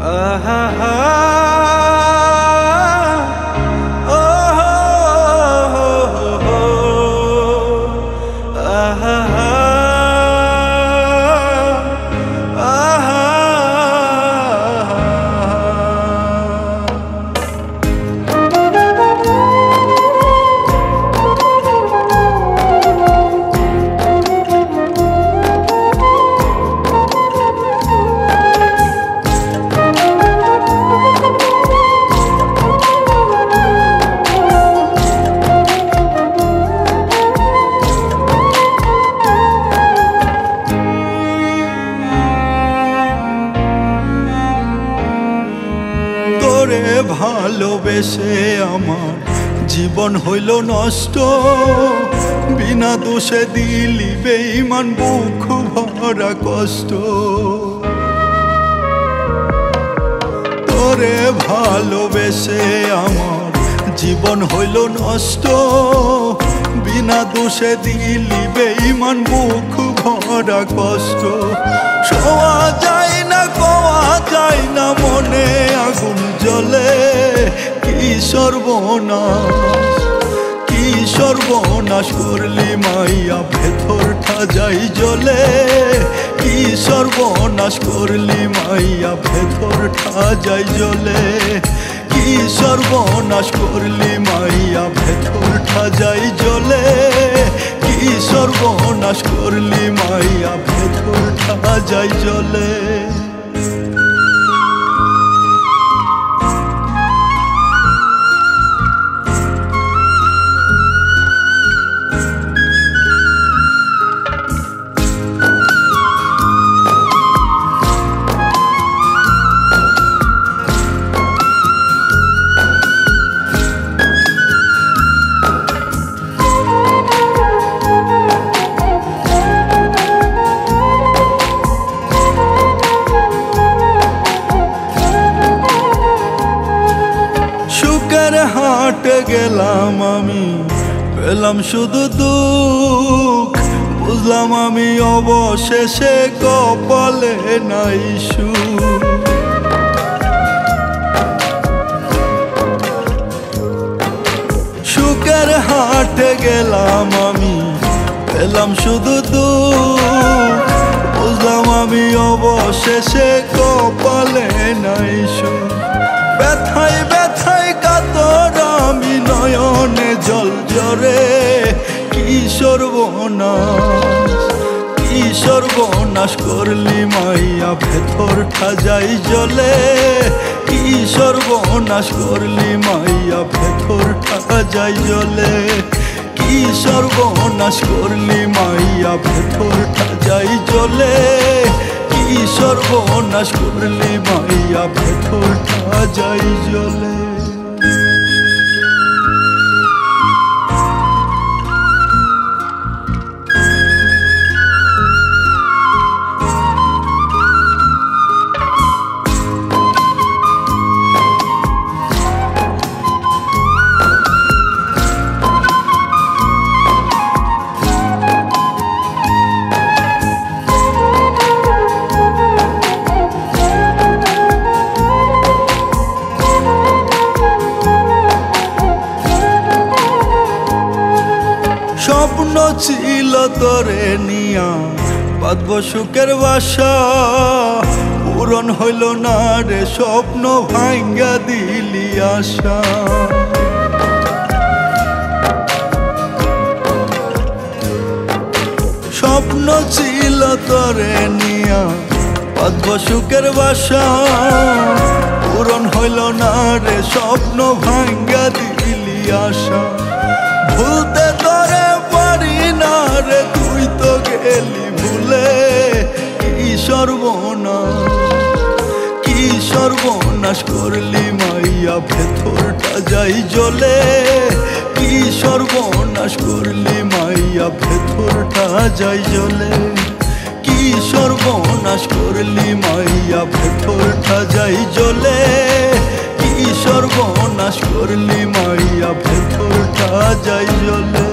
ভালোবেসে আমার জীবন হইল নষ্ট, বিনা দোষে দিলি বেঈমান বুক ভরা কষ্ট। তোরে ভালোবেসে আমার জীবন হইল নষ্ট, বিনা দোষে দিলি বেঈমান বুক ভরা কষ্ট। শোয়া যায় না কোয়া যায় না মনে আগুন জ্বলে, কি সর্বনাশ কি সর্বনাশ করলি মাইয়া ভেতরটা যাই জ্বলে, কি সর্বনাশ করলি মাইয়া ভেতরটা যাই জ্বলে, কি সর্বনাশ করলি মাইয়া ভেতরটা যাই জ্বলে, কি সর্বনাশ করলি মাইয়া ভেতরটা যাই জ্বলে। হাটে গেলাম আমি পেলাম শুধু দুঃখ, বুঝলাম আমি অবশেষে কপালে নাই সুখ। সুখের হাটে গেলাম আমি পেলাম শুধু দুঃখ, বুঝলাম আমি অবশেষে কপালে নাই সুখ। ব্যথায় ব্যথায় কাতর আমি নয়নে জল জরে, কি সর্বনাশ কি সর্বনাশ করলি মাইয়া ভেতরটা যাই জ্বলে, কি সর্বনাশ করলি মাইয়া ভেতরটা যাই জ্বলে, কি সর্বনাশ করলি মাইয়া ভেতরটা যাই জ্বলে, কি সর্বনাশ করলি মাইয়া ভেতরটা যাই জ্বলে। স্বপ্ন ছিল তোরে নিয়া বাঁধব সুখের বাসা, পূরণ হইল না রে স্বপ্ন ভাঙ্গা দিলি আশা। স্বপ্ন ছিল তোরে নিয়া বাঁধব সুখের বাসা, পূরণ হইল না রে স্বপ্ন ভাঙ্গা দিলি আশা। ভুলতে তোরে পারি না রে তুই তো গেলি ভুলে, কি সর্বনাশ কি সর্বনাশ করলি মাইয়া ভেতরটা যাই জ্বলে, কি সর্বনাশ করলি মাইয়া ভেতরটা যাই জ্বলে, কি সর্বনাশ করলি মাইয়া ভেতরটা যাই জ্বলে, কি সর্বনাশ করলি মাইয়া ভেতরটা যাই জ্বলে।